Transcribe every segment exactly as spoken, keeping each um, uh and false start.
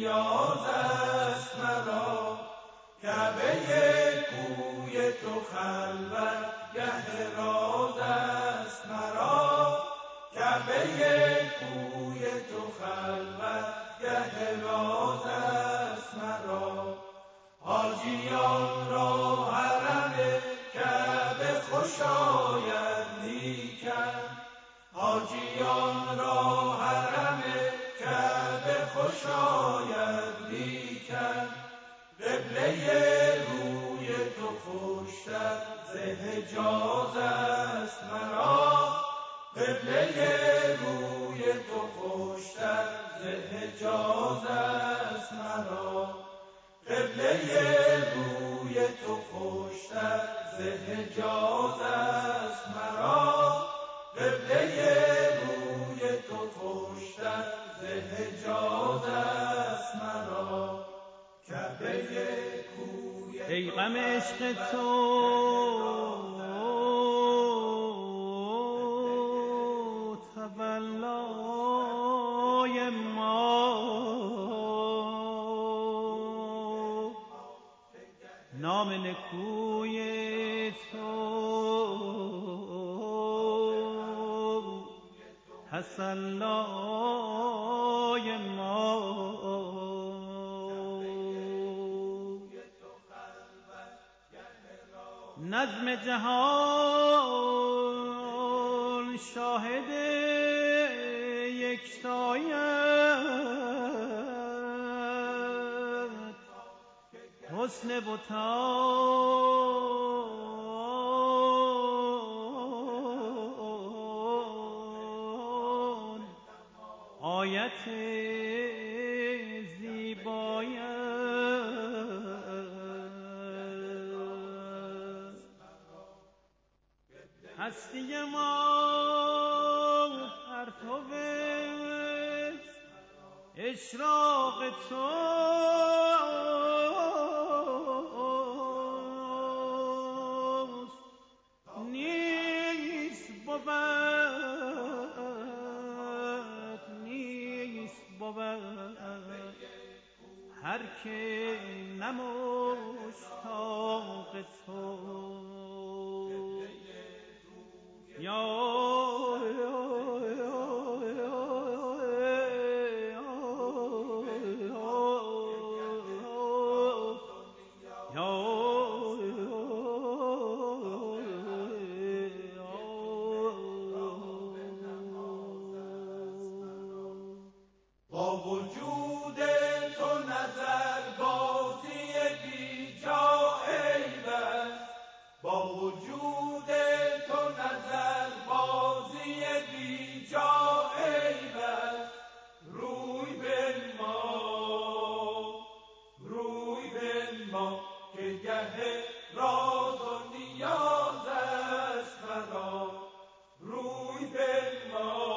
نیاز است مرا، کعبه کوی تو خلوت گه راز است مرا، کعبه کوی تو خلوت گه راز است مرا. حاجیان را حرم کعبه خوش آید لیکن، حاجیان را حرم کعبه خوش آید لیکن، قبله روی تو خوشتر ز حجاز است مرا، قبله روی تو خوشتر ز حجاز است مرا، قبله روی تو خوشتر ز حجاز است مرا، قبله روی تو خوشتر ز حجاز است مرا. کعبه کوی ای غم عشق تو تولای ما، نام نکوی تو تسلای ما، نظم جهان شاهد یکتایت، حسن بتان آیت زیبایت، هستی ما پرتو اشراق توست، نیست بود نیست بود هر که نه مشتاق تو. یا با وجود تو نظر بازی بی جا عیب است، با وجود تو نظر بازی بی جا عیب است، روی بنما روی بنما که گه راز و نیاز است مرا، روی بنما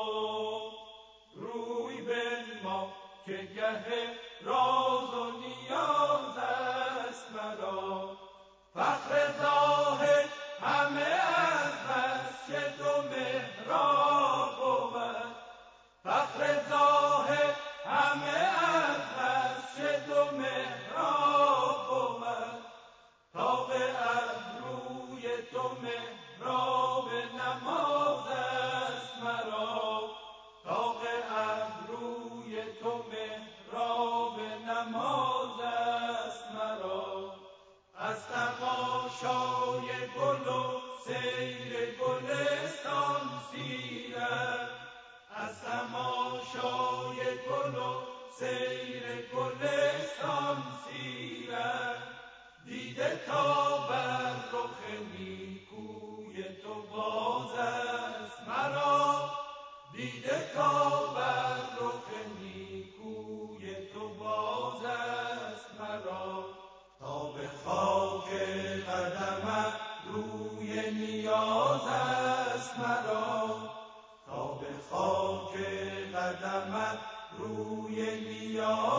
که گه راز و نیاز است مرا. فخر ظاهر همه از مسجد و محراب بود، فخر ظاهر همه از مسجد و محراب بود، تا به ابروی تو محراب نماز است مرا، تا به ابروی تو محراب نماز است مرا. از تماشای گل و سیر گلستان سیرت، از تماشای گل و سیر گلستان سیرت، دیده تا بر رخ نیکوی تو باز است مرا، دیده تا بر رخ نیکوی تو باز است مرا. تا به خاک قدمت روی نیاز است مرا، تا به خاک قدمت روی نیاز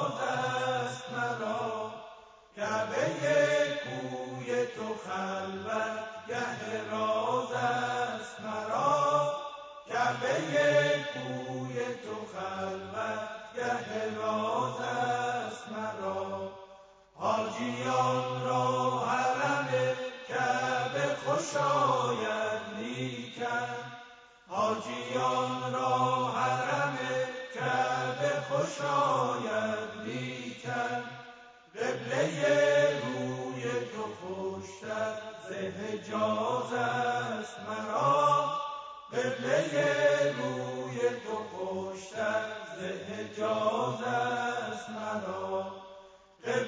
بگشاید لیکن حاجیان را حرم کعبه خوشاید لیکن قبله روی تو خوشتر ز حجاز است مرا قبله روی تو خوشتر ز حجاز است مرا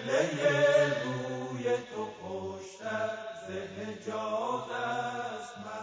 قبله روی تو خوشتر ز حجاز است مرا